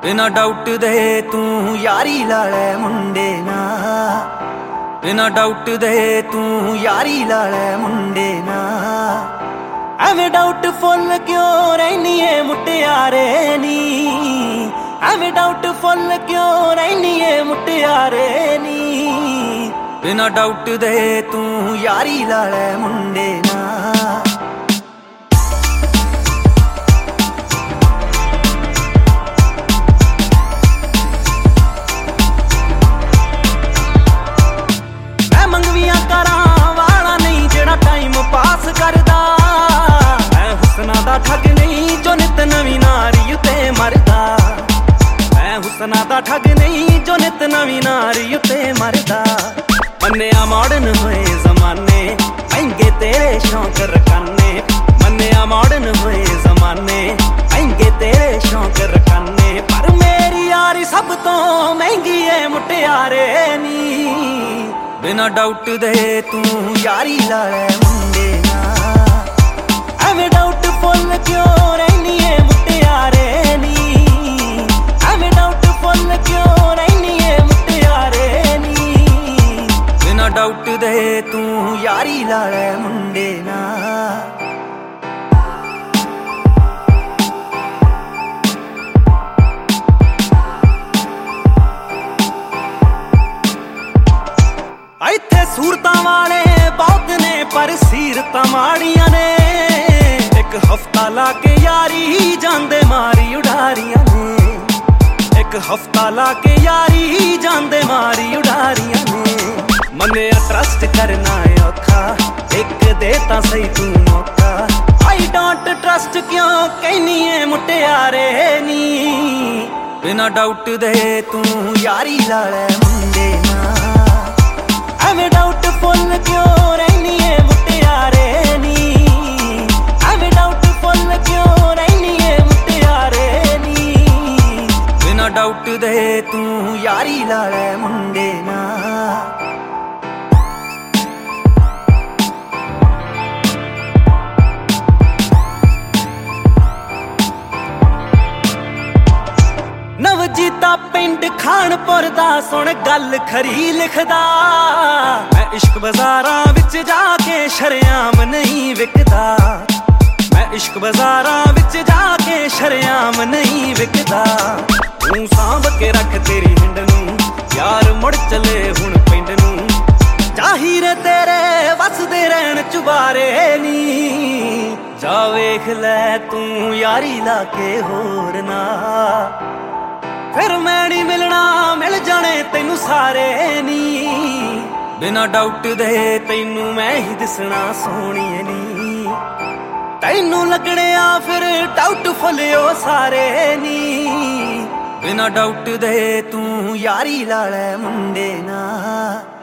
बिना डाउट दे तू यारी ला ले मुंडे ना, बिना डाउट दे तू यारी ला ले मुंडे ना। एवें डाउट फुल क्यों रहनी है मुटियारे नी, एवें डाउट फुल क्यों रहनी है मुटियारे नी। बिना डाउट दे तू यारी ला ले मुंडे ना। पास करदा मैं हुस्ना दा ठग नहीं जो नित नवी नारी उते मरदा, मैं हुस्ना दा ठग नहीं जो नित नवी नारी उते मरदा। मन्निया मॉडर्न होए जमाने महंगे तेरे शौक रखाने, मन्निया मॉडर्न होए जमाने महंगे तेरे शौक रखाने। पर मेरी यारी सब तो महंगी है मुटियारे नी। बिना डाउट दे तू यारी ला ले मुंडे ना, एवें डाउट फुल क्यों रहनी है मुटियारे नी, एवें डाउट फुल क्यों रहनी है मुटियारे नी। बिना डाउट दे तू यारी ला ले मुंडे ना। इत्थे सूरतां वाले बहुत ने पर सीरतां माड़ियां ने। एक हफ्ता लाके यारी जांदे मारी उडारियां ने, एक हफ्ता लाके यारी जांदे मारी उडारियां ने। मन्निया ट्रस्ट करना औखा एक दे तां सही तू मौका। आई डोंट ट्रस्ट क्यों कहनी है मुटियारे नी। बिना डाउट दे तू यारी ला ले मुंडे ना, एवें डाउट फुल क्यों रहनी है मुटियारे नी, एवें डाउट फुल क्यों रहनी है मुटियारे नी। बिना डाउट दे तू यारी ला ले मुंडे ना। नवजीता पिंड खानपुर दा सुन गल खरी लिखदा। मैं इश्क बाजारां विच जाके शरेआम नहीं विकदा, मैं इश्क बाजारां विच जाके शरेआम नहीं विकदा। तू सांभ के रख तेरी हिंड नूं यार मुड़ चले हुण पिंड नूं। जाहिर तेरे वसदे रहन चुबारे नी, जा वेख लै तू यारी ला के होर ना। फिर मैं नहीं मिलना मिल जाने तेनू सारे नी। बिना डाउट दे तेनू मैं ही दिसना सोहणीए नी, तेनू लगने आ फिर डाउट फुलियो सारे नी। बिना डाउट दे तू यारी ला ले मुंडे ना।